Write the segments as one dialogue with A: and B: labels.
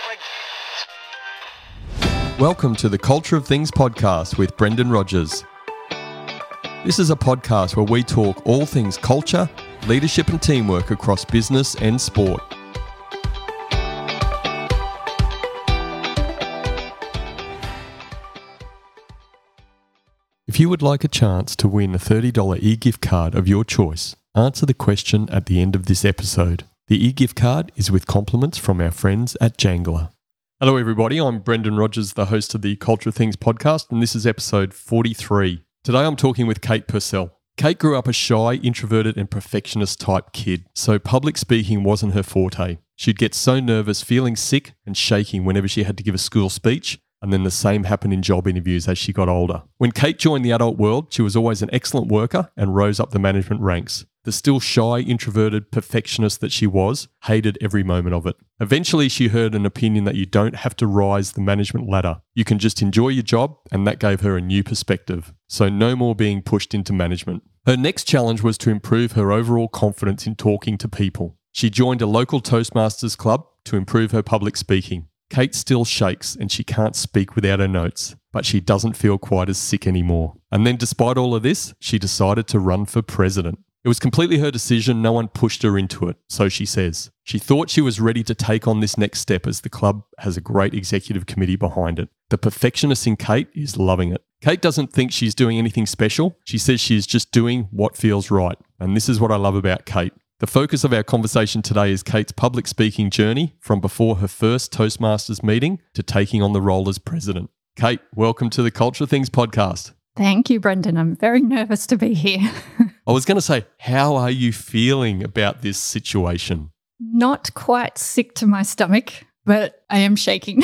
A: Welcome to the Culture of Things podcast with Brendan Rogers. This is a podcast where we talk all things culture, leadership and teamwork across business and sport. If you would like a chance to win a $30 e-gift card of your choice, answer the question at the end of this episode. The e-gift card is with compliments from our friends at Jangler. Hello everybody, I'm Brendan Rogers, the host of the Culture of Things podcast, and this is episode 43. Today I'm talking with Kate Purcell. Kate grew up a shy, introverted and perfectionist type kid, so public speaking wasn't her forte. She'd get so nervous, feeling sick and shaking whenever she had to give a school speech, and then the same happened in job interviews as she got older. When Kate joined the adult world, she was always an excellent worker and rose up the management ranks. The still shy, introverted perfectionist that she was hated every moment of it. Eventually, she heard an opinion that you don't have to rise the management ladder. You can just enjoy your job, and that gave her a new perspective. So no more being pushed into management. Her next challenge was to improve her overall confidence in talking to people. She joined a local Toastmasters club to improve her public speaking. Kate still shakes and she can't speak without her notes, but she doesn't feel quite as sick anymore. And then despite all of this, she decided to run for president. It was completely her decision, no one pushed her into it, so she says. She thought she was ready to take on this next step as the club has a great executive committee behind it. The perfectionist in Kate is loving it. Kate doesn't think she's doing anything special. She says she is just doing what feels right. And this is what I love about Kate. The focus of our conversation today is Kate's public speaking journey from before her first Toastmasters meeting to taking on the role as president. Kate, welcome to the Culture of Things podcast.
B: Thank you, Brendan. I'm very nervous to be here.
A: I was going to say, how are you feeling about this situation?
B: Not quite sick to my stomach, but I am shaking.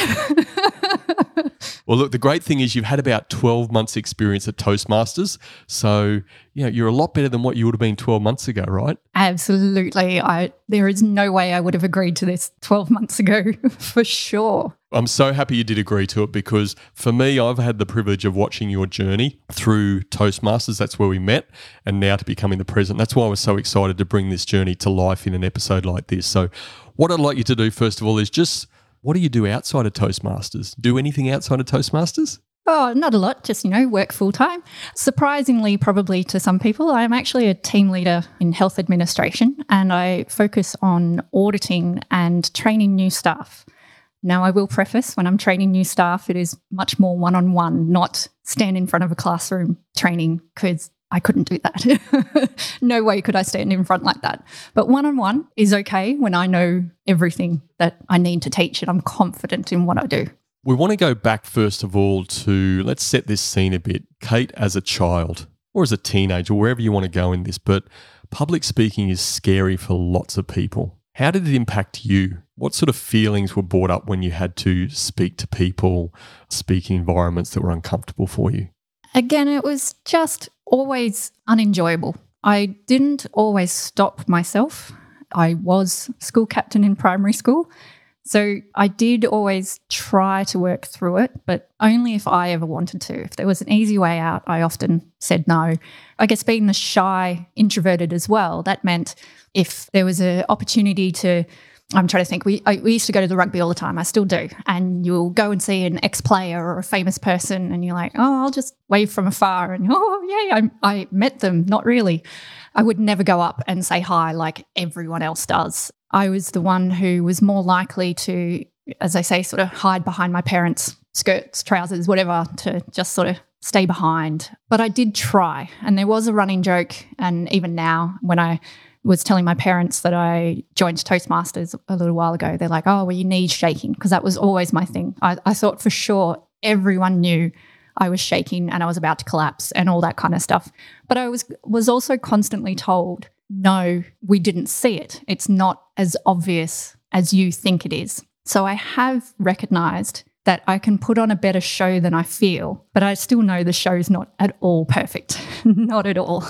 A: Well, look, the great thing is you've had about 12 months experience at Toastmasters. So, you're a lot better than what you would have been 12 months ago, right?
B: Absolutely. There is no way I would have agreed to this 12 months ago, for sure.
A: I'm so happy you did agree to it because for me, I've had the privilege of watching your journey through Toastmasters. That's where we met, and now to becoming the president. That's why I was so excited to bring this journey to life in an episode like this. So what I'd like you to do, first of all, is just, what do you do outside of Toastmasters? Do anything outside of Toastmasters?
B: Oh, not a lot, just, work full-time. Surprisingly, probably to some people, I'm actually a team leader in health administration, and I focus on auditing and training new staff. Now, I will preface, when I'm training new staff, it is much more one-on-one, not stand in front of a classroom training, because I couldn't do that. No way could I stand in front like that. But one-on-one is okay when I know everything that I need to teach and I'm confident in what I do.
A: We want to go back, first of all, to let's set this scene a bit. Kate as a child or as a teenager, wherever you want to go in this, but public speaking is scary for lots of people. How did it impact you? What sort of feelings were brought up when you had to speak to people, speak in environments that were uncomfortable for you?
B: Again, it was just always unenjoyable. I didn't always stop myself. I was school captain in primary school, so I did always try to work through it, but only if I ever wanted to. If there was an easy way out, I often said no. I guess being the shy, introverted as well, that meant if there was an opportunity to, I'm trying to think, we used to go to the rugby all the time, I still do, and you'll go and see an ex-player or a famous person and you're like, oh, I'll just wave from afar and, oh, yeah, I met them. Not really. I would never go up and say hi like everyone else does. I was the one who was more likely to, as I say, sort of hide behind my parents' skirts, trousers, whatever, to just sort of stay behind. But I did try, and there was a running joke, and even now when I was telling my parents that I joined Toastmasters a little while ago, they're like, oh, were your knees shaking? Because that was always my thing. I thought for sure everyone knew I was shaking and I was about to collapse and all that kind of stuff. But I was also constantly told, no, we didn't see it. It's not as obvious as you think it is. So I have recognised that I can put on a better show than I feel, but I still know the show's not at all perfect. Not at all.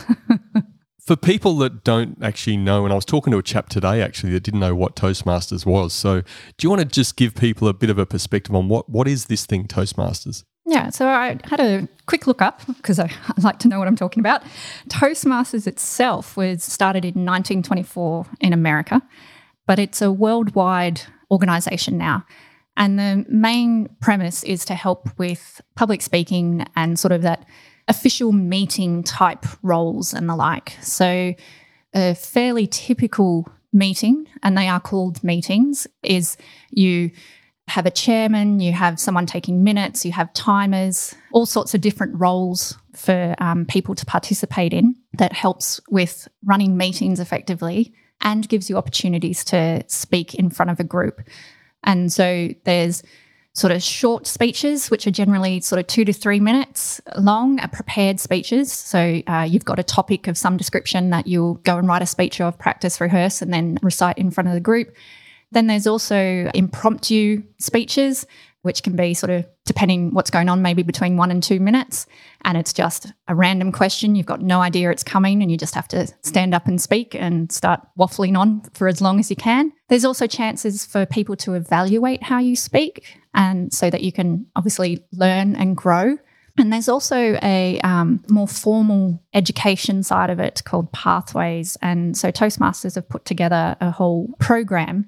A: For people that don't actually know, and I was talking to a chap today actually that didn't know what Toastmasters was. So do you want to just give people a bit of a perspective on what is this thing, Toastmasters?
B: Yeah, so I had a quick look up because I like to know what I'm talking about. Toastmasters itself was started in 1924 in America, but it's a worldwide organisation now. And the main premise is to help with public speaking and sort of that official meeting type roles and the like. So a fairly typical meeting, and they are called meetings, is you have a chairman, you have someone taking minutes, you have timers, all sorts of different roles for people to participate in that helps with running meetings effectively and gives you opportunities to speak in front of a group. And so there's sort of short speeches, which are generally sort of 2 to 3 minutes long, prepared speeches. So you've got a topic of some description that you'll go and write a speech of, practice, rehearse, and then recite in front of the group. Then there's also impromptu speeches, which can be sort of, depending what's going on, maybe between 1 and 2 minutes. And it's just a random question. You've got no idea it's coming and you just have to stand up and speak and start waffling on for as long as you can. There's also chances for people to evaluate how you speak, and so that you can obviously learn and grow. And there's also a more formal education side of it called Pathways. And so Toastmasters have put together a whole program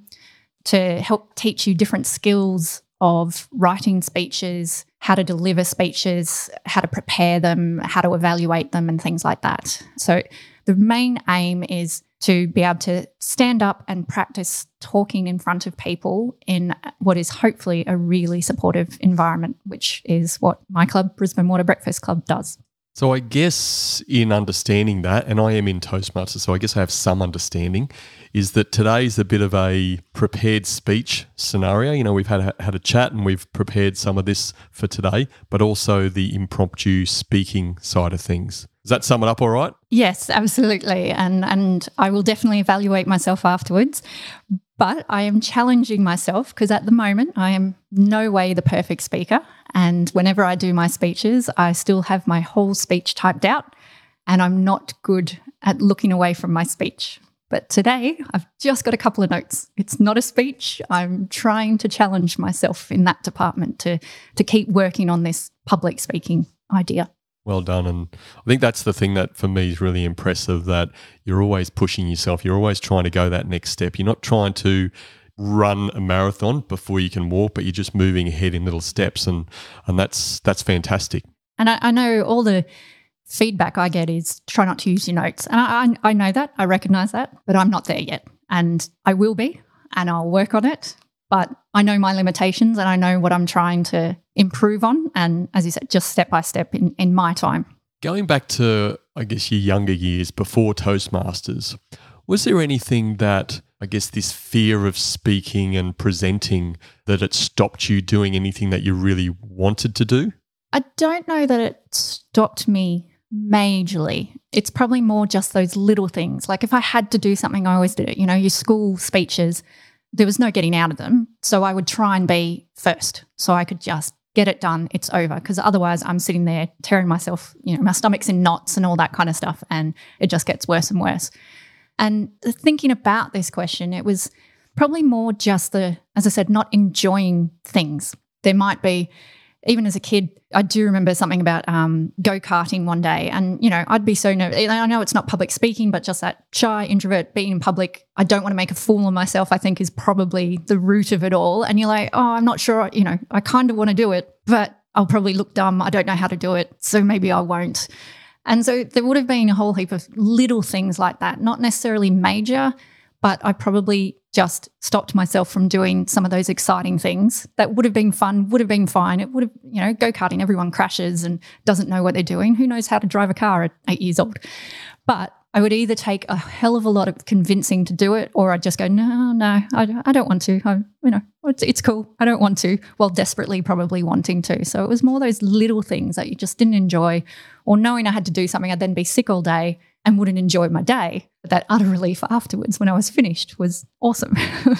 B: to help teach you different skills of writing speeches, how to deliver speeches, how to prepare them, how to evaluate them, and things like that. So the main aim is to be able to stand up and practice talking in front of people in what is hopefully a really supportive environment, which is what my club, Brisbane Water Breakfast Club, does.
A: So I guess in understanding that, and I am in Toastmasters, so I guess I have some understanding, is that today's a bit of a prepared speech scenario. You know, we've had a chat and we've prepared some of this for today, but also the impromptu speaking side of things. Does that sum it up all right?
B: Yes, absolutely. And I will definitely evaluate myself afterwards. But I am challenging myself because at the moment I am no way the perfect speaker. And whenever I do my speeches, I still have my whole speech typed out and I'm not good at looking away from my speech. But today I've just got a couple of notes. It's not a speech. I'm trying to challenge myself in that department to keep working on this public speaking idea.
A: Well done. And I think that's the thing that for me is really impressive, that you're always pushing yourself. You're always trying to go that next step. You're not trying to run a marathon before you can walk, but you're just moving ahead in little steps. And that's fantastic.
B: And I know all the feedback I get is try not to use your notes. And I know that. I recognise that. But I'm not there yet. And I will be. And I'll work on it. But I know my limitations and I know what I'm trying to improve on. And as you said, just step by step in my time.
A: Going back to, I guess, your younger years before Toastmasters, was there anything that, I guess, this fear of speaking and presenting, that it stopped you doing anything that you really wanted to do?
B: I don't know that it stopped me majorly. It's probably more just those little things. Like if I had to do something, I always did it. You know, your school speeches, there was no getting out of them. So I would try and be first so I could just get it done. It's over. Because otherwise I'm sitting there tearing myself, you know, my stomach's in knots and all that kind of stuff. And it just gets worse and worse. And thinking about this question, it was probably more just as I said, not enjoying things. There might be, even as a kid, I do remember something about go-karting one day. And, you know, I'd be so nervous. I know it's not public speaking, but just that shy introvert being in public, I don't want to make a fool of myself, I think is probably the root of it all. And you're like, oh, I'm not sure, you know, I kind of want to do it, but I'll probably look dumb. I don't know how to do it, so maybe I won't. And so there would have been a whole heap of little things like that, not necessarily major, but I probably just stopped myself from doing some of those exciting things that would have been fun, would have been fine. It would have, you know, go-karting, everyone crashes and doesn't know what they're doing. Who knows how to drive a car at 8 years old? But I would either take a hell of a lot of convincing to do it, or I'd just go, no, I don't want to. It's cool. I don't want to, while desperately probably wanting to. So it was more those little things that you just didn't enjoy, or knowing I had to do something, I'd then be sick all day and wouldn't enjoy my day. But that utter relief afterwards when I was finished was awesome.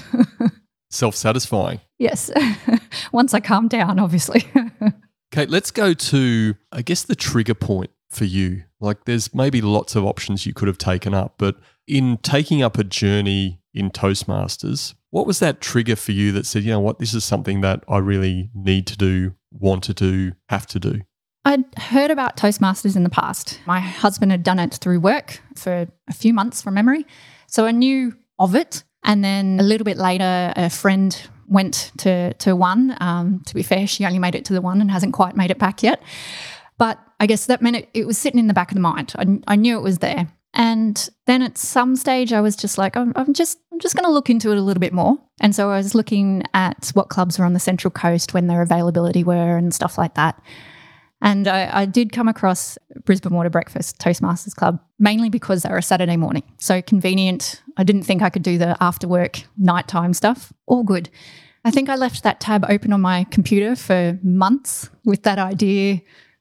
A: Self-satisfying.
B: Yes. Once I calmed down, obviously.
A: Kate, let's go to, I guess, the trigger point for you. Like there's maybe lots of options you could have taken up, but in taking up a journey in Toastmasters, what was that trigger for you that said, you know what, this is something that I really need to do, want to do, have to do?
B: I'd heard about Toastmasters in the past. My husband had done it through work for a few months from memory. So I knew of it. And then a little bit later, a friend went to one. To be fair, she only made it to the one and hasn't quite made it back yet. But I guess that meant it was sitting in the back of the mind. I knew it was there. And then at some stage I was just like, I'm just going to look into it a little bit more. And so I was looking at what clubs were on the Central Coast, when their availability were and stuff like that. And I did come across Brisbane Water Breakfast Toastmasters Club, mainly because they were a Saturday morning. So convenient. I didn't think I could do the after work nighttime stuff. All good. I think I left that tab open on my computer for months with that idea.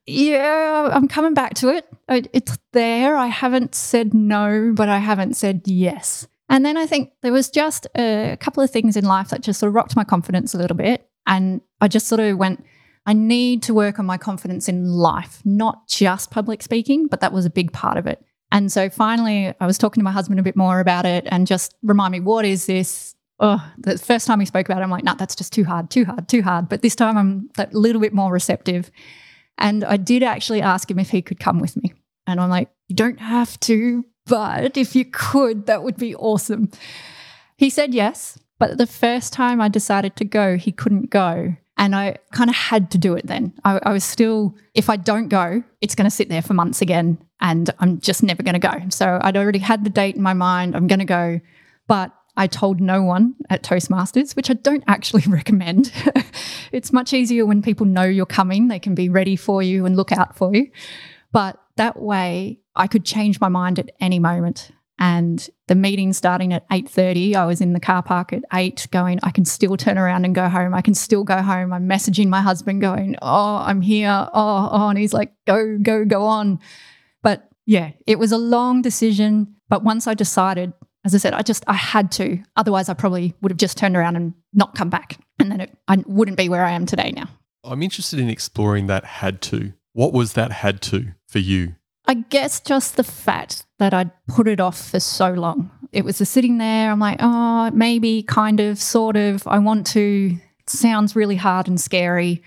B: Yeah, I'm coming back to it. It's there. I haven't said no, but I haven't said yes. And then I think there was just a couple of things in life that just sort of rocked my confidence a little bit. And I just sort of went, I need to work on my confidence in life, not just public speaking, but that was a big part of it. And so finally I was talking to my husband a bit more about it and just remind me, what is this? Oh, the first time we spoke about it, I'm like, nah, that's just too hard. But this time I'm that little bit more receptive. And I did actually ask him if he could come with me. And I'm like, you don't have to, but if you could, that would be awesome. He said yes, but the first time I decided to go, he couldn't go. And I kind of had to do it then. I was still, if I don't go, it's going to sit there for months again and I'm just never going to go. So I'd already had the date in my mind, I'm going to go, but I told no one at Toastmasters, which I don't actually recommend. It's much easier when people know you're coming. They can be ready for you and look out for you. But that way I could change my mind at any moment. And the meeting starting at 8:30, I was in the car park at 8 going, I can still turn around and go home. I can still go home. I'm messaging my husband going, oh, I'm here. Oh, and he's like, go on. But yeah, it was a long decision. But once I decided, as I said, I had to. Otherwise, I probably would have just turned around and not come back. And then I wouldn't be where I am today now.
A: I'm interested in exploring that had to. What was that had to for you?
B: I guess just the fact that I'd put it off for so long. It was just sitting there. I'm like, oh, maybe, kind of, sort of. I want to. It sounds really hard and scary.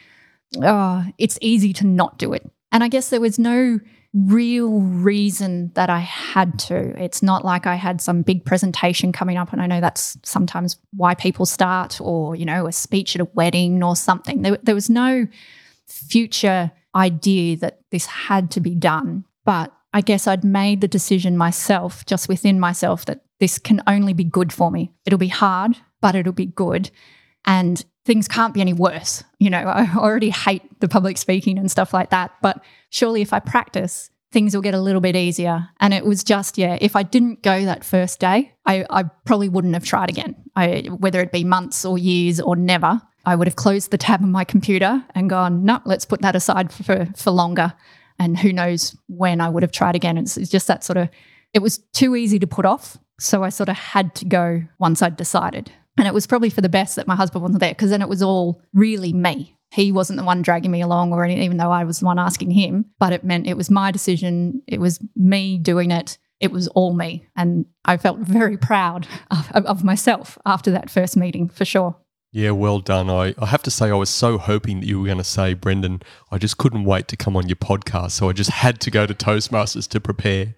B: Oh, it's easy to not do it. And I guess there was no real reason that I had to. It's not like I had some big presentation coming up, and I know that's sometimes why people start, or, you know, a speech at a wedding or something. There was no future idea that this had to be done, but I guess I'd made the decision myself, just within myself, that this can only be good for me. It'll be hard, but it'll be good. And things can't be any worse. You know, I already hate the public speaking and stuff like that, but surely if I practice, things will get a little bit easier. And it was just, if I didn't go that first day, I probably wouldn't have tried again. Whether it be months or years or never, I would have closed the tab on my computer and gone, no, let's put that aside for longer. And who knows when I would have tried again. It's just that sort of, it was too easy to put off. So I sort of had to go once I'd decided. And it was probably for the best that my husband wasn't there, because then it was all really me. He wasn't the one dragging me along or anything, even though I was the one asking him. But it meant it was my decision. It was me doing it. It was all me. And I felt very proud of myself after that first meeting, for sure.
A: Yeah, well done. I have to say I was so hoping that you were going to say, Brendan, I just couldn't wait to come on your podcast, so I just had to go to Toastmasters to prepare.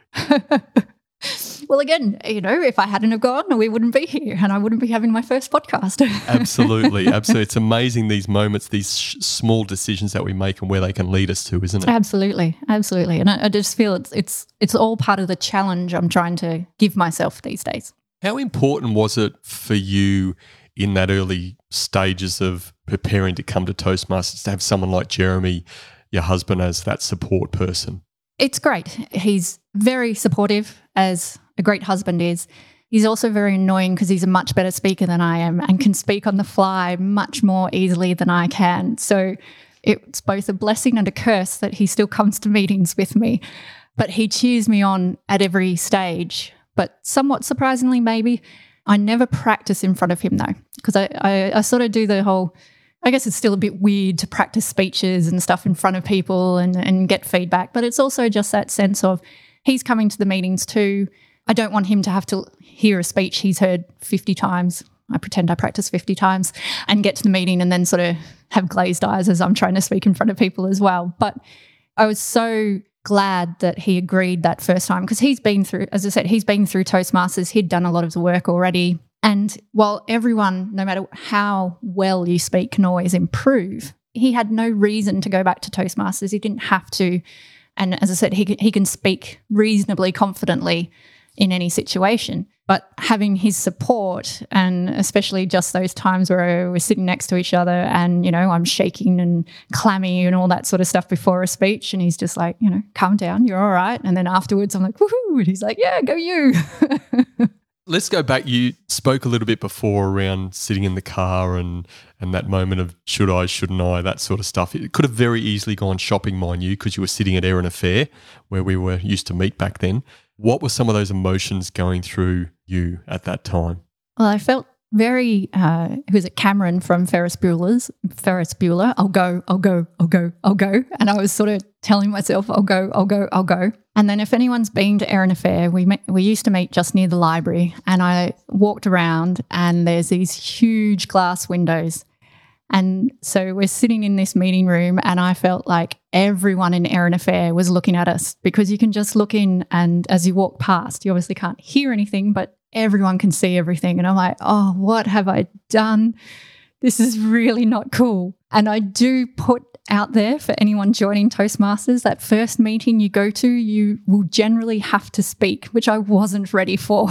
B: Well, again, you know, if I hadn't have gone, we wouldn't be here and I wouldn't be having my first podcast.
A: Absolutely. It's amazing, these moments, these small decisions that we make and where they can lead us to, isn't it?
B: Absolutely. And I just feel it's all part of the challenge I'm trying to give myself these days.
A: How important was it for you in that early stages of preparing to come to Toastmasters to have someone like Jeremy, your husband, as that support person?
B: It's great. He's very supportive, as a great husband is. He's also very annoying because he's a much better speaker than I am and can speak on the fly much more easily than I can. So it's both a blessing and a curse that he still comes to meetings with me. But he cheers me on at every stage. But somewhat surprisingly, maybe, I never practice in front of him though, because I sort of do the whole, I guess it's still a bit weird to practice speeches and stuff in front of people and get feedback, but it's also just that sense of he's coming to the meetings too. I don't want him to have to hear a speech he's heard 50 times. I pretend I practice 50 times and get to the meeting and then sort of have glazed eyes as I'm trying to speak in front of people as well. But I was so glad that he agreed that first time, because he's been through, as I said, he's been through Toastmasters. He'd done a lot of the work already. And while everyone, no matter how well you speak, can always improve, he had no reason to go back to Toastmasters. He didn't have to. And as I said, he can speak reasonably confidently in any situation. But having his support, and especially just those times where we're sitting next to each other and, I'm shaking and clammy and all that sort of stuff before a speech, and he's just like, calm down, you're all right. And then afterwards I'm like, woohoo, and he's like, yeah, go you.
A: Let's go back. You spoke a little bit before around sitting in the car and that moment of should I, shouldn't I, that sort of stuff. It could have very easily gone shopping, mind you, because you were sitting at Erina Fair where we were used to meet back then. What were some of those emotions going through you at that time?
B: Well, I felt very, who was it, Cameron from Ferris Bueller, I'll go. And I was sort of telling myself, I'll go. And then if anyone's been to Erina Fair, we used to meet just near the library, and I walked around and there's these huge glass windows. And so we're sitting in this meeting room, and I felt like everyone in Erina Fair was looking at us, because you can just look in, and as you walk past, you obviously can't hear anything, but everyone can see everything. And I'm like, oh, what have I done? This is really not cool. And I do put out there for anyone joining Toastmasters, that first meeting you go to, you will generally have to speak, which I wasn't ready for.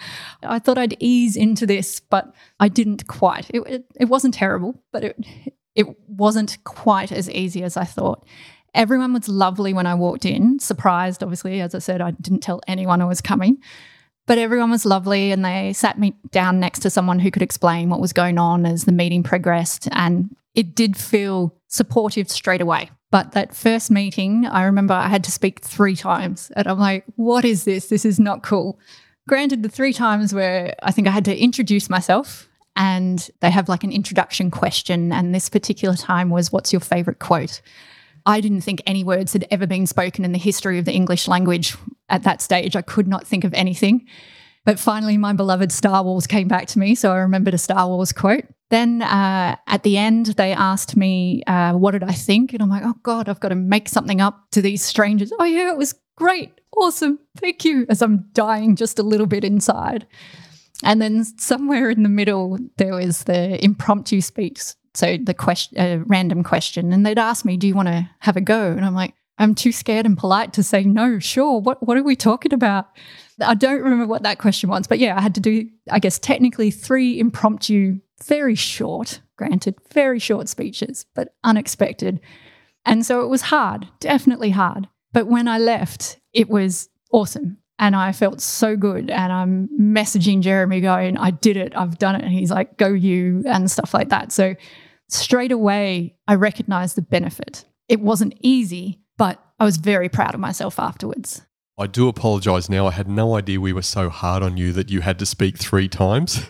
B: I thought I'd ease into this, but I didn't quite. It wasn't terrible, but it wasn't quite as easy as I thought. Everyone was lovely when I walked in, surprised, obviously. As I said, I didn't tell anyone I was coming. But everyone was lovely, and they sat me down next to someone who could explain what was going on as the meeting progressed, and it did feel supportive straight away. But that first meeting, I remember I had to speak 3 times, and I'm like, what is this? This is not cool. Granted, the 3 times where I think I had to introduce myself, and they have like an introduction question, and this particular time was, what's your favourite quote? I didn't think any words had ever been spoken in the history of the English language at that stage. I could not think of anything. But finally, my beloved Star Wars came back to me, so I remembered a Star Wars quote. Then at the end, they asked me, what did I think? And I'm like, oh, God, I've got to make something up to these strangers. Oh, yeah, it was great. Awesome. Thank you. As I'm dying just a little bit inside. And then somewhere in the middle, there was the impromptu speech. So the random question, and they'd ask me, do you want to have a go? And I'm like, I'm too scared and polite to say no, sure. What are we talking about? I don't remember what that question was, but yeah, I had to do, I guess, technically 3 impromptu, very short, granted, very short speeches, but unexpected. And so it was hard, definitely hard. But when I left, it was awesome. And I felt so good. And I'm messaging Jeremy going, I did it, I've done it. And he's like, go you, and stuff like that. So straight away, I recognized the benefit. It wasn't easy, but I was very proud of myself afterwards.
A: I do apologise now. I had no idea we were so hard on you that you had to speak 3 times.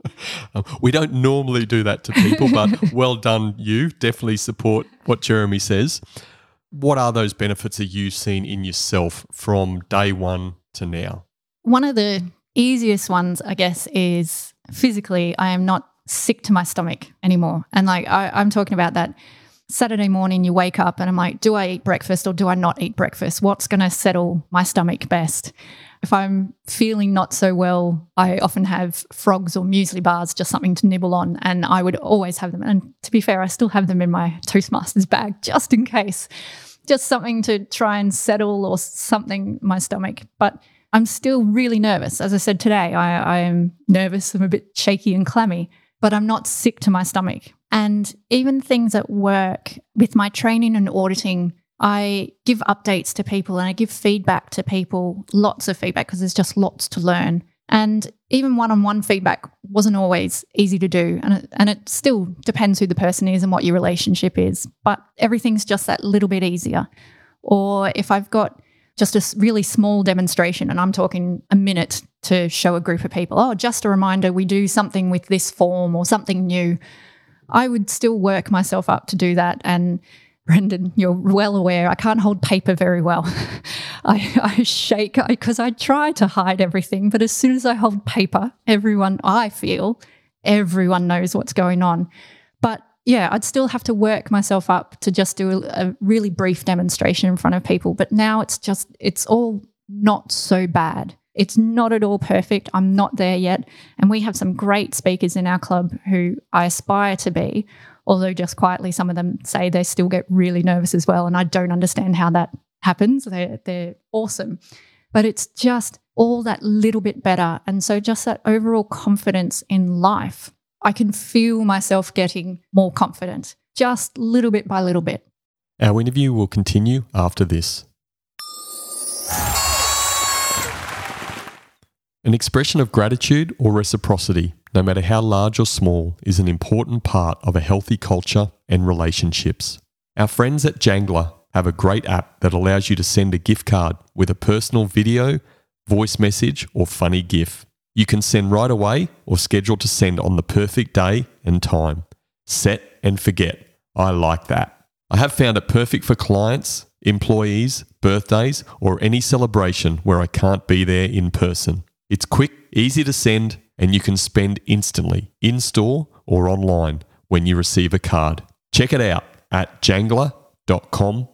A: We don't normally do that to people, but well done you. Definitely support what Jeremy says. What are those benefits that you've seen in yourself from day one to now?
B: One of the easiest ones, I guess, is physically, I am not sick to my stomach anymore. And like I'm talking about that Saturday morning, you wake up and I'm like, do I eat breakfast or do I not eat breakfast? What's going to settle my stomach best? If I'm feeling not so well, I often have frogs or muesli bars, just something to nibble on, and I would always have them. And to be fair, I still have them in my Toastmasters bag just in case. Just something to try and settle or something my stomach. But I'm still really nervous. As I said today, I am nervous. I'm a bit shaky and clammy, but I'm not sick to my stomach. And even things at work, with my training and auditing, I give updates to people and I give feedback to people, lots of feedback, because there's just lots to learn. And even one-on-one feedback wasn't always easy to do. And it still depends who the person is and what your relationship is. But everything's just that little bit easier. Or if I've got just a really small demonstration, and I'm talking a minute to show a group of people, oh, just a reminder, we do something with this form or something new, I would still work myself up to do that. And Brendan, you're well aware, I can't hold paper very well. I shake because I try to hide everything, but as soon as I hold paper, everyone knows what's going on. But yeah, I'd still have to work myself up to just do a really brief demonstration in front of people. But now it's all not so bad. It's not at all perfect. I'm not there yet. And we have some great speakers in our club who I aspire to be, although just quietly some of them say they still get really nervous as well. And I don't understand how that happens. They're awesome. But it's just all that little bit better. And so just that overall confidence in life, I can feel myself getting more confident, just little bit by little bit.
A: Our interview will continue after this. An expression of gratitude or reciprocity, no matter how large or small, is an important part of a healthy culture and relationships. Our friends at Jangler have a great app that allows you to send a gift card with a personal video, voice message, or funny GIF. You can send right away or schedule to send on the perfect day and time. Set and forget. I like that. I have found it perfect for clients, employees, birthdays, or any celebration where I can't be there in person. It's quick, easy to send, and you can spend instantly, in-store or online, when you receive a card. Check it out at jangler.com.au.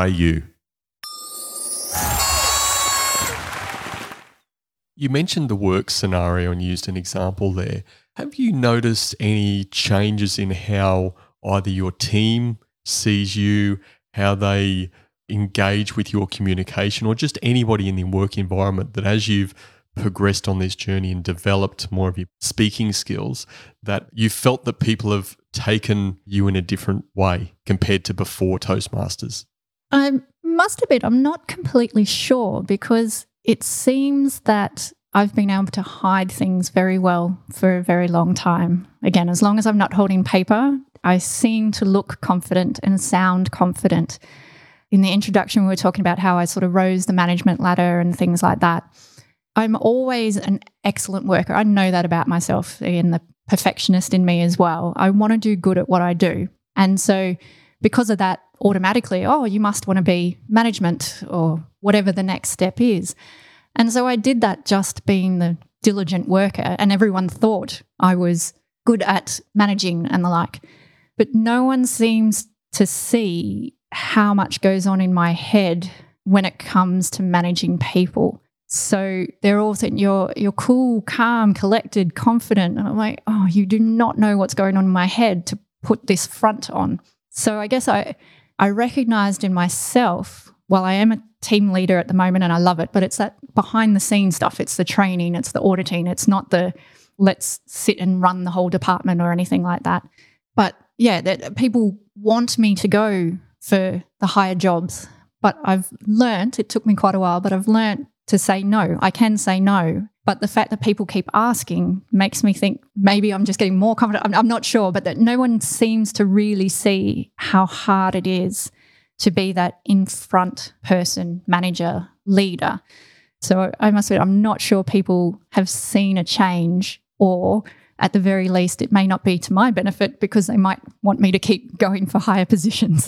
A: You mentioned the work scenario and used an example there. Have you noticed any changes in how either your team sees you, how they engage with your communication, or just anybody in the work environment that as you've progressed on this journey and developed more of your speaking skills, that you felt that people have taken you in a different way compared to before Toastmasters?
B: I must admit, I'm not completely sure because it seems that I've been able to hide things very well for a very long time. Again, as long as I'm not holding paper, I seem to look confident and sound confident. In the introduction, we were talking about how I sort of rose the management ladder and things like that. I'm always an excellent worker. I know that about myself, and the perfectionist in me as well. I want to do good at what I do. And so because of that, automatically, you must want to be management or whatever the next step is. And so I did that just being the diligent worker, and everyone thought I was good at managing and the like. But no one seems to see how much goes on in my head when it comes to managing people. So they're all saying, you're cool, calm, collected, confident. And I'm like, you do not know what's going on in my head to put this front on. So I guess I recognized in myself, while I am a team leader at the moment and I love it, but it's that behind the scenes stuff. It's the training, it's the auditing. It's not the let's sit and run the whole department or anything like that. But yeah, that people want me to go for the higher jobs. But I've learnt, it took me quite a while, but I've learnt to say no. I can say no. But the fact that people keep asking makes me think maybe I'm just getting more confident. I'm not sure, but that no one seems to really see how hard it is to be that in front person, manager, leader. So I must admit, I'm not sure people have seen a change, or at the very least, it may not be to my benefit because they might want me to keep going for higher positions.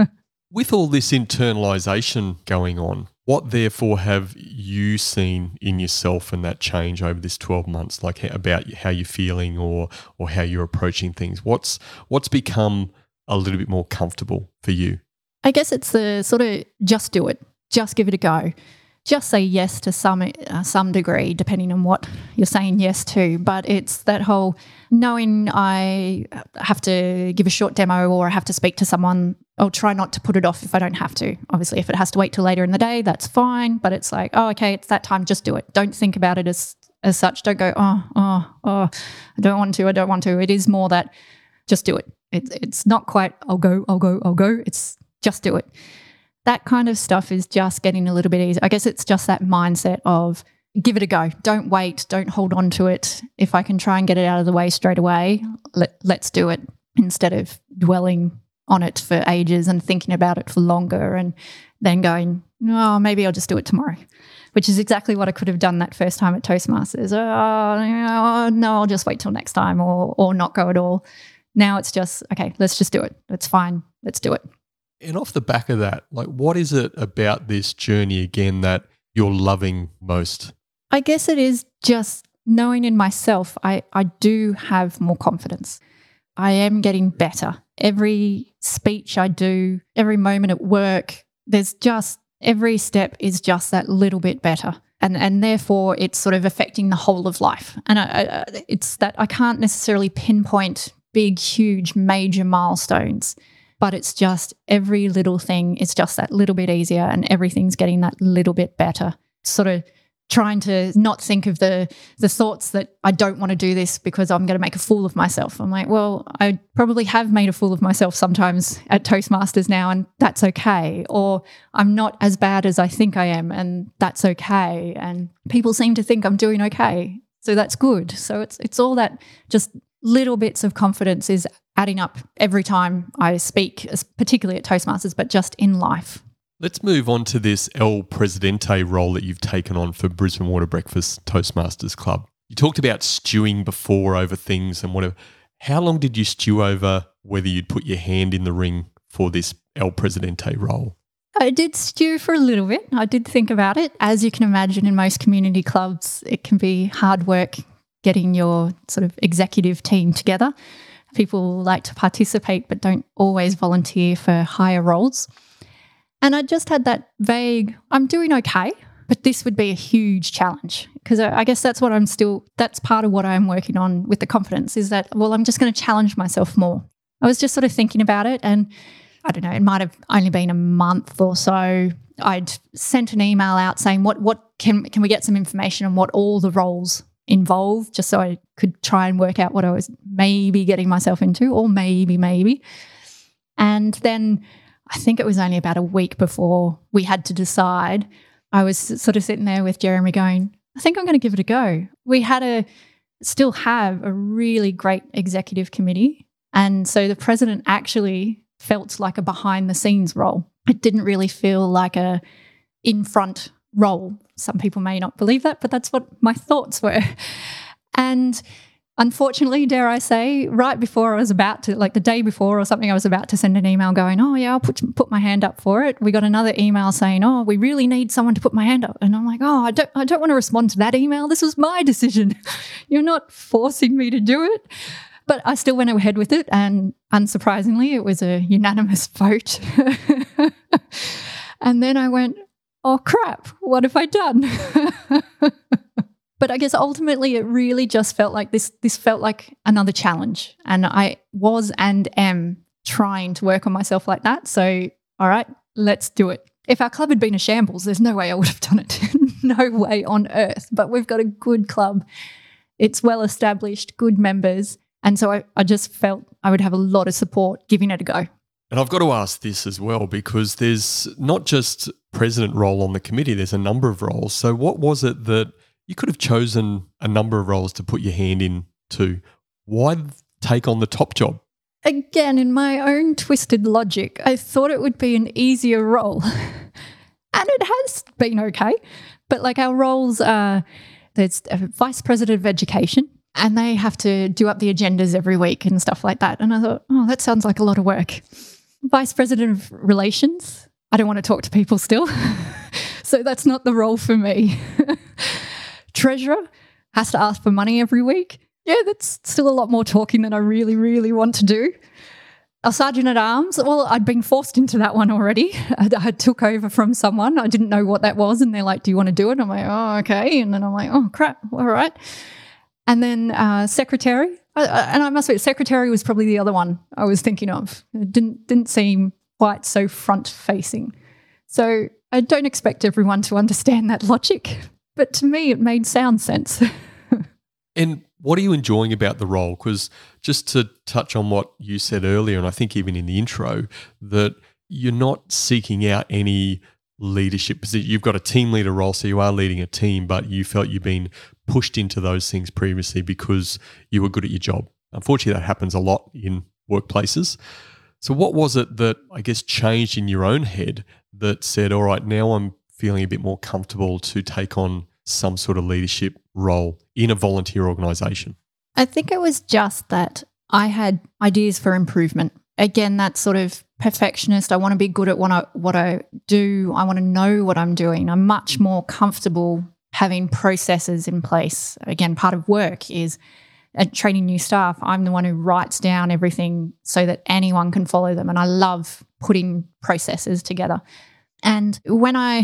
A: With all this internalisation going on, what therefore have you seen in yourself and that change over this 12 months, like about how you're feeling or how you're approaching things? What's become a little bit more comfortable for you?
B: I guess it's the sort of just do it, just give it a go. Just say yes to some degree, depending on what you're saying yes to. But it's that whole knowing I have to give a short demo or I have to speak to someone, I'll try not to put it off if I don't have to. Obviously, if it has to wait till later in the day, that's fine. But it's like, okay, it's that time, just do it. Don't think about it as such. Don't go, I don't want to. It is more that just do it. It's not quite, I'll go. It's just do it. That kind of stuff is just getting a little bit easier. I guess it's just that mindset of give it a go. Don't wait. Don't hold on to it. If I can try and get it out of the way straight away, let's do it instead of dwelling on it for ages and thinking about it for longer and then going, maybe I'll just do it tomorrow, which is exactly what I could have done that first time at Toastmasters. No, I'll just wait till next time or not go at all. Now it's just, okay, let's just do it. It's fine. Let's do it.
A: And off the back of that, like, what is it about this journey again that you're loving most?
B: I guess it is just knowing in myself, I do have more confidence. I am getting better. Every speech I do, every moment at work, there's just, every step is just that little bit better. And therefore it's sort of affecting the whole of life. And it's that I can't necessarily pinpoint big, huge, major milestones, but it's just every little thing is just that little bit easier and everything's getting that little bit better. Sort of trying to not think of the thoughts that I don't want to do this because I'm going to make a fool of myself. I'm like, well, I probably have made a fool of myself sometimes at Toastmasters now, and that's okay. Or I'm not as bad as I think I am, and that's okay. And people seem to think I'm doing okay, so that's good. So it's all that just little bits of confidence is adding up every time I speak, particularly at Toastmasters, but just in life.
A: Let's move on to this El Presidente role that you've taken on for Brisbane Water Breakfast Toastmasters Club. You talked about stewing before over things and whatever. How long did you stew over whether you'd put your hand in the ring for this El Presidente role?
B: I did stew for a little bit. I did think about it. As you can imagine, in most community clubs, it can be hard work getting your sort of executive team together. People like to participate but don't always volunteer for higher roles. And I just had that vague, I'm doing okay, but this would be a huge challenge, because I guess that's part of what I'm working on with the confidence is that, well, I'm just going to challenge myself more. I was just sort of thinking about it, and I don't know, it might have only been a month or so. I'd sent an email out saying what can we get some information on what all the roles involve, just so I could try and work out what I was maybe getting myself into, or maybe. And then I think it was only about a week before we had to decide, I was sort of sitting there with Jeremy going, I think I'm going to give it a go. We still have a really great executive committee. And so the president actually felt like a behind the scenes role. It didn't really feel like a in front role. Some people may not believe that, but that's what my thoughts were. And unfortunately, dare I say, right before I was about to, like the day before or something, I was about to send an email going, oh yeah, I'll put my hand up for it. We got another email saying, oh, we really need someone to put my hand up. And I'm like, oh, I don't want to respond to that email. This was my decision. You're not forcing me to do it. But I still went ahead with it, and unsurprisingly, it was a unanimous vote. And then I went, oh crap, what have I done? But I guess ultimately it really just felt like this felt like another challenge, and I was and am trying to work on myself like that. So, all right, let's do it. If our club had been a shambles, there's no way I would have done it. No way on earth. But we've got a good club. It's well established, good members. And so I just felt I would have a lot of support giving it a go.
A: And I've got to ask this as well, because there's not just president role on the committee, there's a number of roles. So what was it that you could have chosen a number of roles to put your hand into? Why take on the top job?
B: Again, in my own twisted logic, I thought it would be an easier role. And it has been okay. But like our roles are, there's a vice president of education, and they have to do up the agendas every week and stuff like that. And I thought, oh, that sounds like a lot of work. Vice president of relations, I don't want to talk to people still. So that's not the role for me. Treasurer, has to ask for money every week. Yeah, that's still a lot more talking than I really, really want to do. A sergeant at arms, well, I'd been forced into that one already. I took over from someone. I didn't know what that was, and they're like, do you want to do it? I'm like, oh, okay. And then I'm like, oh, crap, all right. And then secretary, and I must say, secretary was probably the other one I was thinking of. It didn't seem quite so front-facing. So I don't expect everyone to understand that logic, but to me it made sound sense.
A: And what are you enjoying about the role? Because just to touch on what you said earlier, and I think even in the intro, that you're not seeking out any leadership position. You've got a team leader role, so you are leading a team, but you felt you've been pushed into those things previously because you were good at your job. Unfortunately, that happens a lot in workplaces. So what was it that I guess changed in your own head that said, all right, now I'm feeling a bit more comfortable to take on some sort of leadership role in a volunteer organisation?
B: I think it was just that I had ideas for improvement. Again, that sort of perfectionist. I want to be good at what I do. I want to know what I'm doing. I'm much more comfortable having processes in place. Again, part of work is training new staff. I'm the one who writes down everything so that anyone can follow them. And I love putting processes together. And when I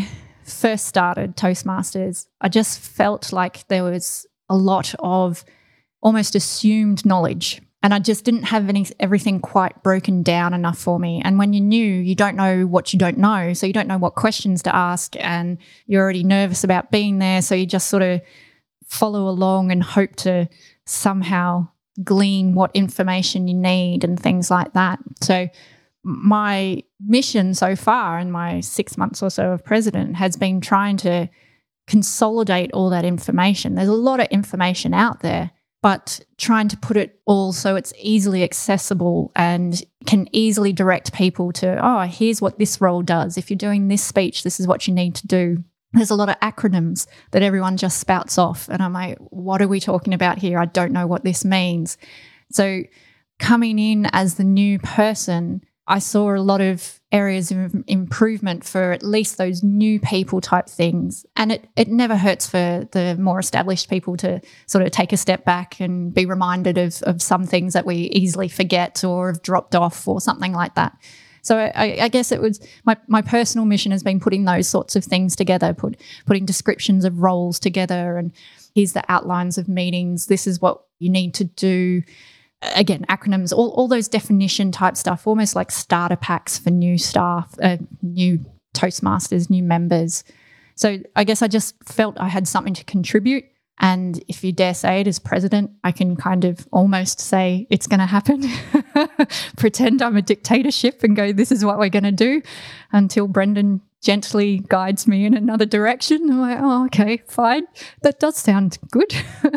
B: first started Toastmasters, I just felt like there was a lot of almost assumed knowledge, and I just didn't have everything quite broken down enough for me. And when you're new, you don't know what you don't know, so you don't know what questions to ask, and you're already nervous about being there, so you just sort of follow along and hope to somehow glean what information you need and things like that. So my mission so far in my 6 months or so of president has been trying to consolidate all that information. There's a lot of information out there, but trying to put it all so it's easily accessible and can easily direct people to, oh, here's what this role does. If you're doing this speech, this is what you need to do. There's a lot of acronyms that everyone just spouts off. And I'm like, what are we talking about here? I don't know what this means. So coming in as the new person, I saw a lot of areas of improvement for at least those new people type things. And it never hurts for the more established people to sort of take a step back and be reminded of some things that we easily forget or have dropped off or something like that. So I guess it was my personal mission has been putting those sorts of things together, putting descriptions of roles together, and here's the outlines of meetings. This is what you need to do. Again, acronyms, all those definition type stuff, almost like starter packs for new staff, new Toastmasters, new members. So I guess I just felt I had something to contribute. And if you dare say it as president, I can kind of almost say it's going to happen. Pretend I'm a dictatorship and go, this is what we're going to do, until Brendan gently guides me in another direction. I'm like, oh, okay, fine. That does sound good.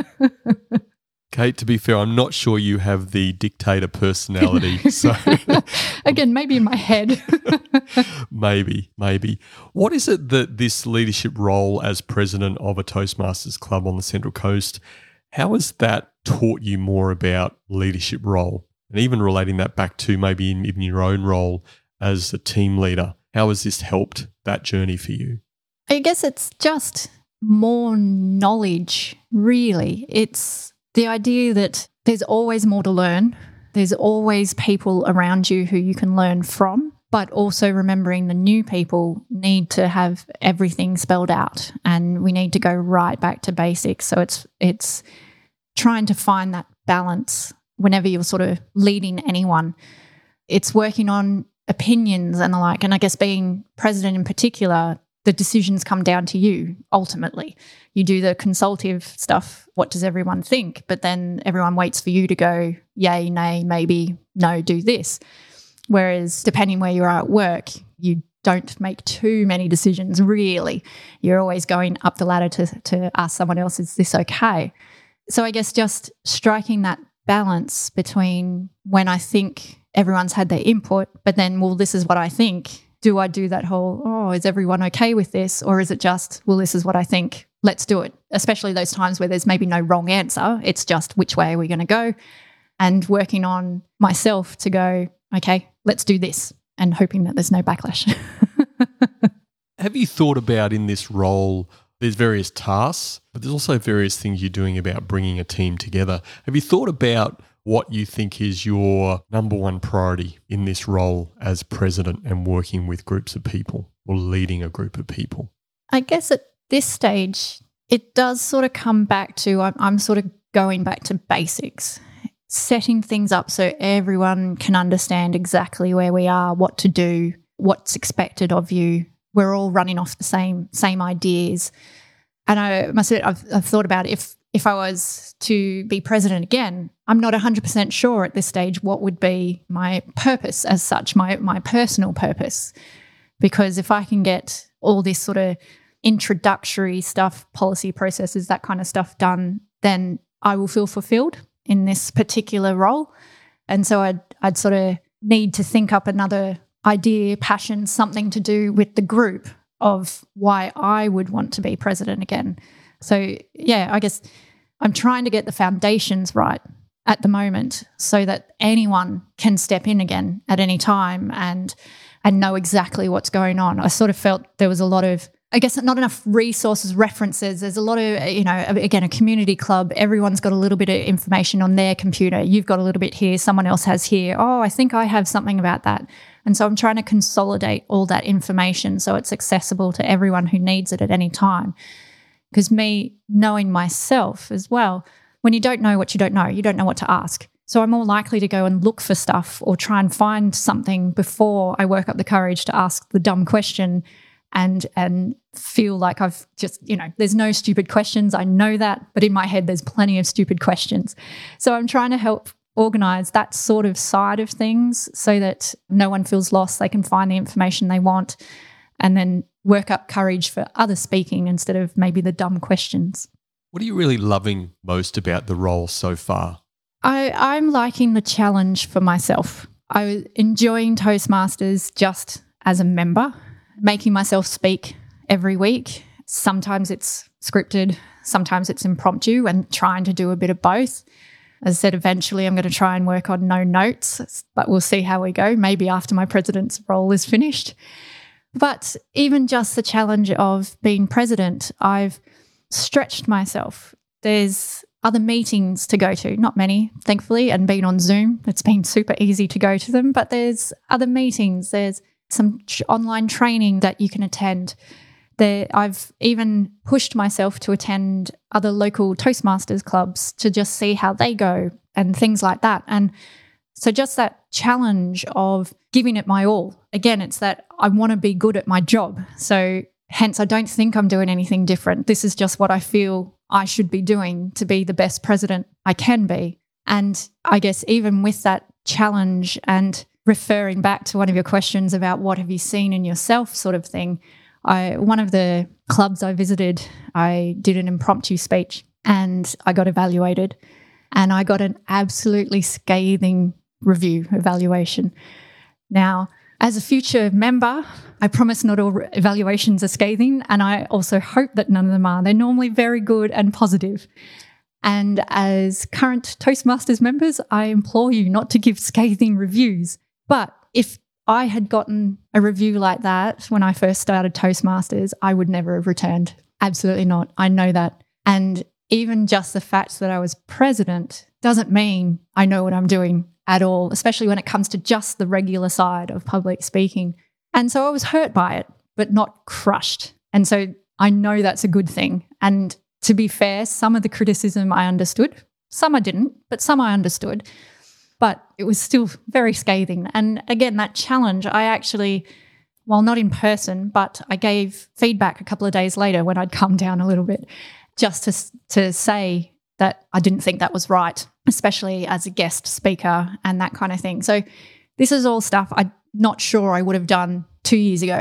A: Kate, to be fair, I'm not sure you have the dictator personality. So
B: again, maybe in my head.
A: Maybe. What is it that this leadership role as president of a Toastmasters club on the Central Coast, how has that taught you more about leadership role? And even relating that back to maybe in your own role as a team leader, how has this helped that journey for you?
B: I guess it's just more knowledge, really. It's the idea that there's always more to learn. There's always people around you who you can learn from, but also remembering the new people need to have everything spelled out, and we need to go right back to basics. So it's trying to find that balance whenever you're sort of leading anyone. It's working on opinions and the like. And I guess being president in particular, the decisions come down to you ultimately. You do the consultative stuff, what does everyone think? But then everyone waits for you to go, yay, nay, maybe, no, do this. Whereas depending where you are at work, you don't make too many decisions, really. You're always going up the ladder to ask someone else, is this okay? So I guess just striking that balance between when I think everyone's had their input, but then, well, this is what I think. Do I do that whole, oh, is everyone okay with this? Or is it just, well, this is what I think, let's do it? Especially those times where there's maybe no wrong answer. It's just which way are we going to go? And working on myself to go, okay, let's do this, and hoping that there's no backlash.
A: Have you thought about in this role, there's various tasks, but there's also various things you're doing about bringing a team together. Have you thought about what you think is your number one priority in this role as president and working with groups of people or leading a group of people?
B: I guess at this stage, it does sort of come back to, I'm sort of going back to basics, setting things up so everyone can understand exactly where we are, what to do, what's expected of you. We're all running off the same ideas. And I must admit, I've thought about it. If I was to be president again, I'm not 100% sure at this stage what would be my purpose as such, my personal purpose. Because if I can get all this sort of introductory stuff, policy processes, that kind of stuff done, then I will feel fulfilled in this particular role. And so I'd sort of need to think up another idea, passion, something to do with the group of why I would want to be president again. So, yeah, I guess I'm trying to get the foundations right at the moment so that anyone can step in again at any time and know exactly what's going on. I sort of felt there was a lot of I guess not enough resources, references. There's a lot of, again, a community club. Everyone's got a little bit of information on their computer. You've got a little bit here. Someone else has here. Oh, I think I have something about that. And so I'm trying to consolidate all that information so it's accessible to everyone who needs it at any time. Because me knowing myself as well, when you don't know what you don't know what to ask. So I'm more likely to go and look for stuff or try and find something before I work up the courage to ask the dumb question and feel like I've just, there's no stupid questions. I know that, but in my head there's plenty of stupid questions. So I'm trying to help organise that sort of side of things so that no one feels lost. They can find the information they want and then work up courage for other speaking instead of maybe the dumb questions.
A: What are you really loving most about the role so far?
B: I'm liking the challenge for myself. I was enjoying Toastmasters just as a member, making myself speak every week. Sometimes it's scripted, sometimes it's impromptu, and trying to do a bit of both. As I said, eventually I'm going to try and work on no notes, but we'll see how we go, maybe after my president's role is finished. But even just the challenge of being president, I've stretched myself. There's other meetings to go to, not many, thankfully, and being on Zoom, it's been super easy to go to them, but there's other meetings, there's some online training that you can attend. I've even pushed myself to attend other local Toastmasters clubs to just see how they go and things like that. And so just that challenge of giving it my all. Again, it's that I want to be good at my job. So hence, I don't think I'm doing anything different. This is just what I feel I should be doing to be the best president I can be. And I guess even with that challenge and referring back to one of your questions about what have you seen in yourself sort of thing, one of the clubs I visited, I did an impromptu speech and I got evaluated and I got an absolutely scathing evaluation. Now, as a future member, I promise not all evaluations are scathing, and I also hope that none of them are. They're normally very good and positive. And as current Toastmasters members, I implore you not to give scathing reviews. But if I had gotten a review like that when I first started Toastmasters, I would never have returned. Absolutely not. I know that. And even just the fact that I was president doesn't mean I know what I'm doing at all, especially when it comes to just the regular side of public speaking. And so I was hurt by it, but not crushed. And so I know that's a good thing. And to be fair, some of the criticism I understood, some I didn't, but some I understood. But it was still very scathing. And again, that challenge, I actually, while not in person, but I gave feedback a couple of days later when I'd come down a little bit, just to say that I didn't think that was right, especially as a guest speaker and that kind of thing. So this is all stuff I'm not sure I would have done 2 years ago,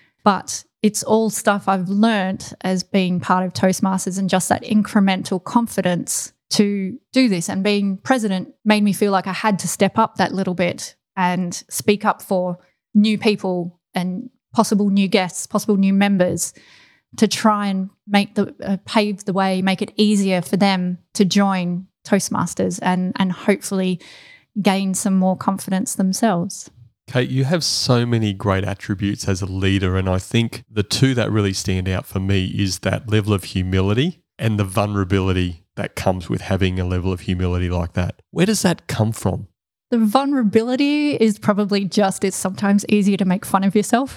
B: but it's all stuff I've learned as being part of Toastmasters and just that incremental confidence to do this. And being president made me feel like I had to step up that little bit and speak up for new people and possible new guests, possible new members, to try and make pave the way, make it easier for them to join Toastmasters and hopefully gain some more confidence themselves.
A: Kate, you have so many great attributes as a leader, and I think the two that really stand out for me is that level of humility and the vulnerability that comes with having a level of humility like that. Where does that come from?
B: The vulnerability is probably just it's sometimes easier to make fun of yourself.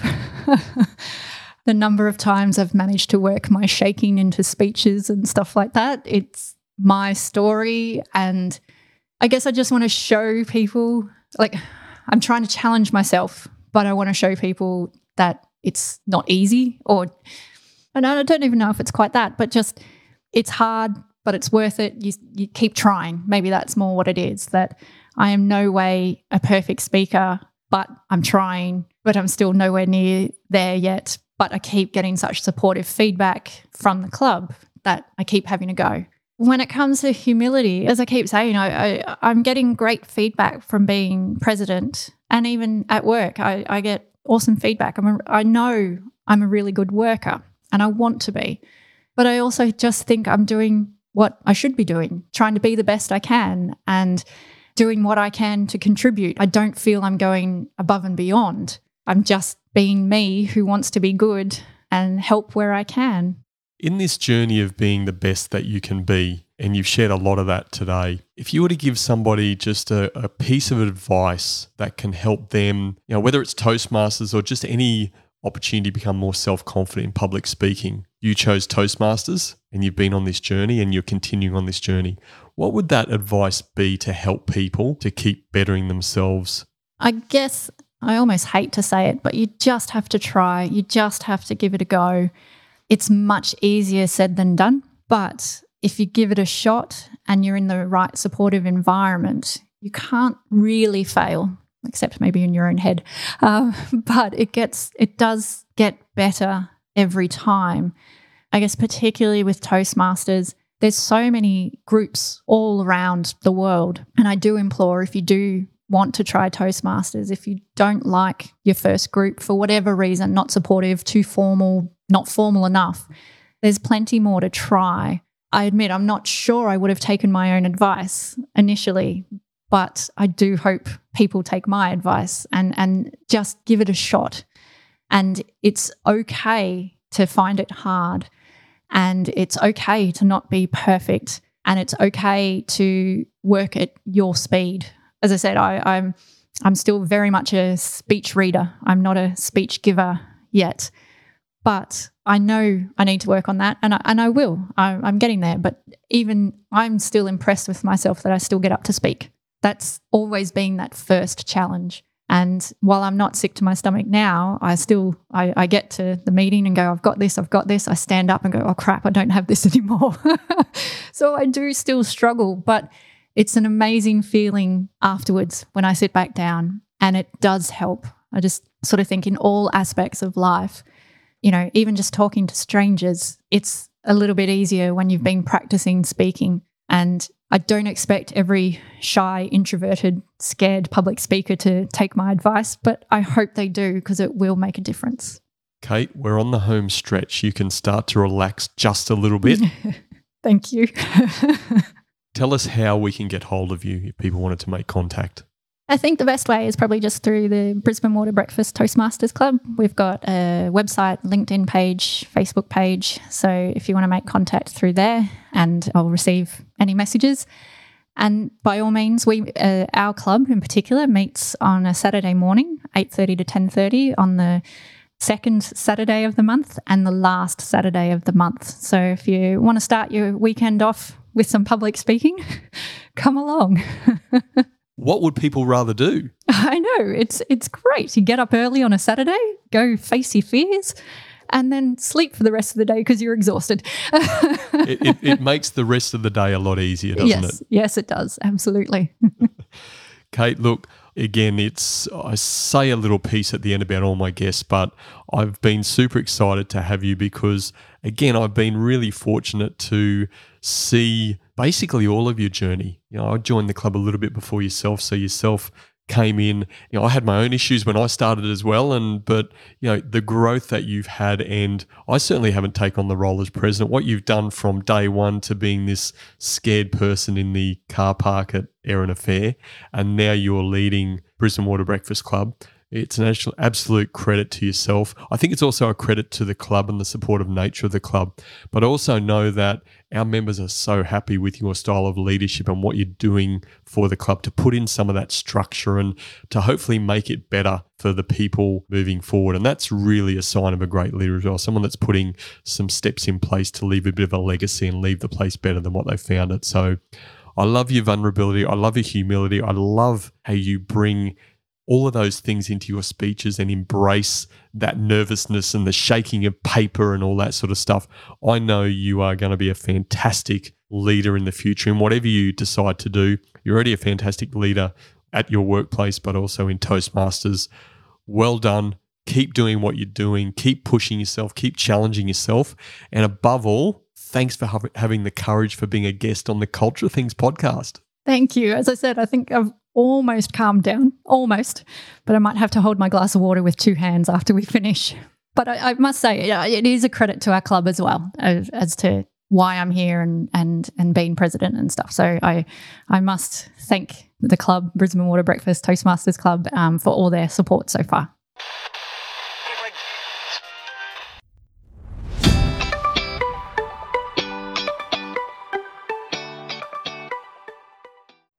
B: The number of times I've managed to work my shaking into speeches and stuff like that, it's my story. And I guess I just want to show people, like, I'm trying to challenge myself, but I want to show people that it's not easy, and I don't even know if it's quite that, but just it's hard, but it's worth it. You keep trying. Maybe that's more what it is, that I am no way a perfect speaker, but I'm trying, but I'm still nowhere near there yet. But I keep getting such supportive feedback from the club that I keep having a go. When it comes to humility, as I keep saying, I'm getting great feedback from being president, and even at work, I get awesome feedback. I know I'm a really good worker and I want to be, but I also just think I'm doing what I should be doing, trying to be the best I can and doing what I can to contribute. I don't feel I'm going above and beyond. I'm just being me who wants to be good and help where I can.
A: In this journey of being the best that you can be, and you've shared a lot of that today, if you were to give somebody just a piece of advice that can help them, whether it's Toastmasters or just any opportunity to become more self-confident in public speaking, you chose Toastmasters and you've been on this journey and you're continuing on this journey. What would that advice be to help people to keep bettering themselves?
B: I guess I almost hate to say it, but you just have to try. You just have to give it a go. It's much easier said than done, but if you give it a shot and you're in the right supportive environment, you can't really fail, except maybe in your own head. But it does get better every time. I guess particularly with Toastmasters, there's so many groups all around the world. And I do implore, if you do want to try Toastmasters, if you don't like your first group for whatever reason, not supportive, too formal, not formal enough, there's plenty more to try. I admit I'm not sure I would have taken my own advice initially, but I do hope people take my advice and just give it a shot. And it's okay to find it hard, and it's okay to not be perfect, and it's okay to work at your speed. As I said, I'm still very much a speech reader. I'm not a speech giver yet. But I know I need to work on that, and I will. I'm getting there. But even I'm still impressed with myself that I still get up to speak. That's always been that first challenge. And while I'm not sick to my stomach now, I get to the meeting and go, I've got this. I stand up and go, oh crap, I don't have this anymore. So I do still struggle, but it's an amazing feeling afterwards when I sit back down, and it does help. I just sort of think in all aspects of life, even just talking to strangers, it's a little bit easier when you've been practicing speaking. And I don't expect every shy, introverted, scared public speaker to take my advice, but I hope they do, because it will make a difference.
A: Kate, we're on the home stretch. You can start to relax just a little bit.
B: Thank you.
A: Tell us how we can get hold of you if people wanted to make contact.
B: I think the best way is probably just through the Brisbane Water Breakfast Toastmasters Club. We've got a website, LinkedIn page, Facebook page. So if you want to make contact through there, and I'll receive any messages. And by all means, our club in particular meets on a Saturday morning, 8:30 to 10:30 on the second Saturday of the month and the last Saturday of the month. So if you want to start your weekend off with some public speaking, come along.
A: What would people rather do?
B: I know, it's great. You get up early on a Saturday, go face your fears, and then sleep for the rest of the day because you're exhausted.
A: It makes the rest of the day a lot easier, doesn't it?
B: Yes, it does. Absolutely.
A: Kate, look, again, I say a little piece at the end about all my guests, but I've been super excited to have you because, again, I've been really fortunate to see basically all of your journey. I joined the club a little bit before yourself, so yourself came in. I had my own issues when I started as well, but the growth that you've had, and I certainly haven't taken on the role as president. What you've done from day one to being this scared person in the car park at Erin Affair, and now you're leading Brisbane Water Breakfast Club. It's an absolute credit to yourself. I think it's also a credit to the club and the supportive nature of the club. But I also know that our members are so happy with your style of leadership and what you're doing for the club to put in some of that structure and to hopefully make it better for the people moving forward. And that's really a sign of a great leader as well, someone that's putting some steps in place to leave a bit of a legacy and leave the place better than what they found it. So I love your vulnerability. I love your humility. I love how you bring all of those things into your speeches and embrace that nervousness and the shaking of paper and all that sort of stuff. I know you are going to be a fantastic leader in the future in whatever you decide to do. You're already a fantastic leader at your workplace, but also in Toastmasters. Well done. Keep doing what you're doing. Keep pushing yourself. Keep challenging yourself. And above all, thanks for having the courage for being a guest on the Culture Things podcast.
B: Thank you. As I said, I think I've almost calmed down, but I might have to hold my glass of water with two hands after we finish. But I must say, it is a credit to our club as well as to why I'm here and being president and stuff. So I must thank the club, Brisbane Water Breakfast Toastmasters Club, for all their support so far.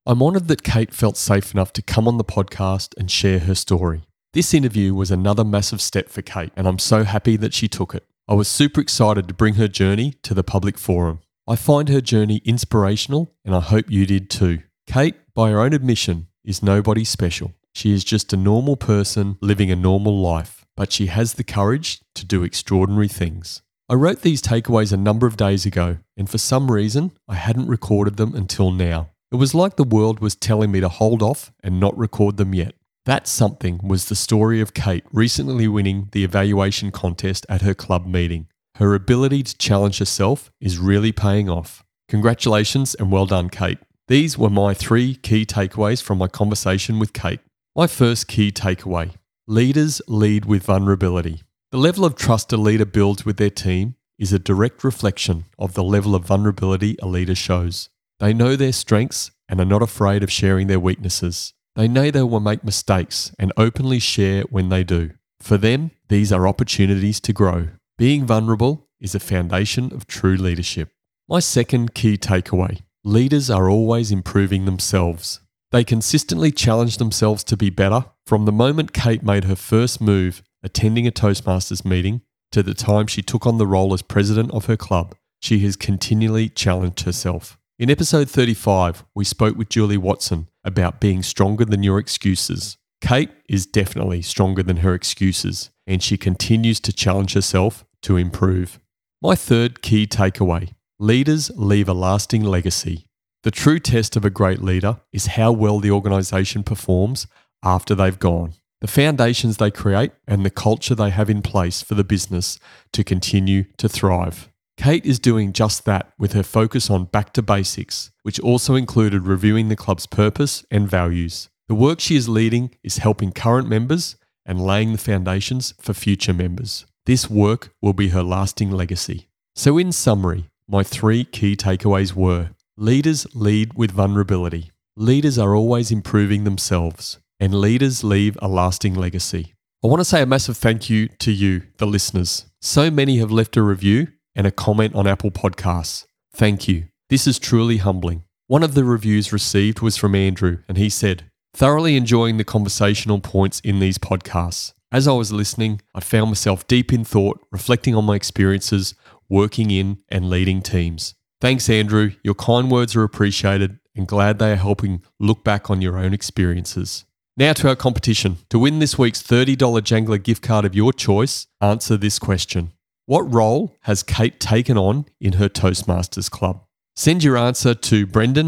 A: I'm honoured that Kate felt safe enough to come on the podcast and share her story. This interview was another massive step for Kate, and I'm so happy that she took it. I was super excited to bring her journey to the public forum. I find her journey inspirational, and I hope you did too. Kate, by her own admission, is nobody special. She is just a normal person living a normal life, but she has the courage to do extraordinary things. I wrote these takeaways a number of days ago, and for some reason, I hadn't recorded them until now. It was like the world was telling me to hold off and not record them yet. That something was the story of Kate recently winning the evaluation contest at her club meeting. Her ability to challenge herself is really paying off. Congratulations and well done, Kate. These were my 3 key takeaways from my conversation with Kate. My first key takeaway: leaders lead with vulnerability. The level of trust a leader builds with their team is a direct reflection of the level of vulnerability a leader shows. They know their strengths and are not afraid of sharing their weaknesses. They know they will make mistakes and openly share when they do. For them, these are opportunities to grow. Being vulnerable is a foundation of true leadership. My second key takeaway: leaders are always improving themselves. They consistently challenge themselves to be better. From the moment Kate made her first move attending a Toastmasters meeting to the time she took on the role as president of her club, she has continually challenged herself. In episode 35, we spoke with Julie Watson about being stronger than your excuses. Kate is definitely stronger than her excuses, and she continues to challenge herself to improve. My third key takeaway: leaders leave a lasting legacy. The true test of a great leader is how well the organisation performs after they've gone. The foundations they create and the culture they have in place for the business to continue to thrive. Kate is doing just that with her focus on back to basics, which also included reviewing the club's purpose and values. The work she is leading is helping current members and laying the foundations for future members. This work will be her lasting legacy. So in summary, my 3 key takeaways were: leaders lead with vulnerability. Leaders are always improving themselves, and leaders leave a lasting legacy. I want to say a massive thank you to you, the listeners. So many have left a review and a comment on Apple Podcasts. Thank you. This is truly humbling. One of the reviews received was from Andrew, and he said, "Thoroughly enjoying the conversational points in these podcasts. As I was listening, I found myself deep in thought, reflecting on my experiences working in and leading teams." Thanks, Andrew. Your kind words are appreciated, and glad they are helping look back on your own experiences. Now to our competition. To win this week's $30 Jangler gift card of your choice, answer this question: what role has Kate taken on in her Toastmasters club? Send your answer to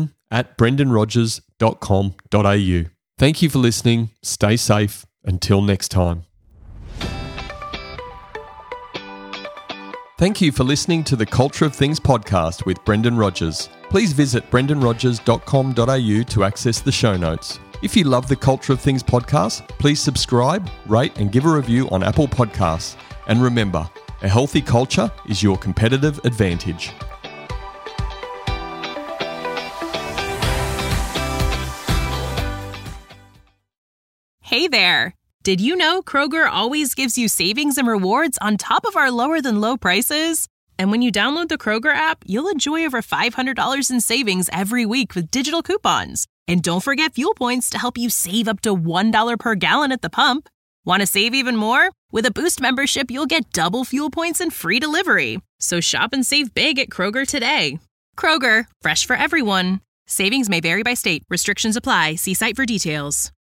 A: brendan@brendanrogers.com.au. Thank you for listening. Stay safe. Until next time. Thank you for listening to the Culture of Things podcast with Brendan Rogers. Please visit brendanrogers.com.au to access the show notes. If you love the Culture of Things podcast, please subscribe, rate, and give a review on Apple Podcasts. And remember, a healthy culture is your competitive advantage.
C: Hey there! Did you know Kroger always gives you savings and rewards on top of our lower-than-low prices? And when you download the Kroger app, you'll enjoy over $500 in savings every week with digital coupons. And don't forget fuel points to help you save up to $1 per gallon at the pump. Want to save even more? With a Boost membership, you'll get double fuel points and free delivery. So shop and save big at Kroger today. Kroger, fresh for everyone. Savings may vary by state. Restrictions apply. See site for details.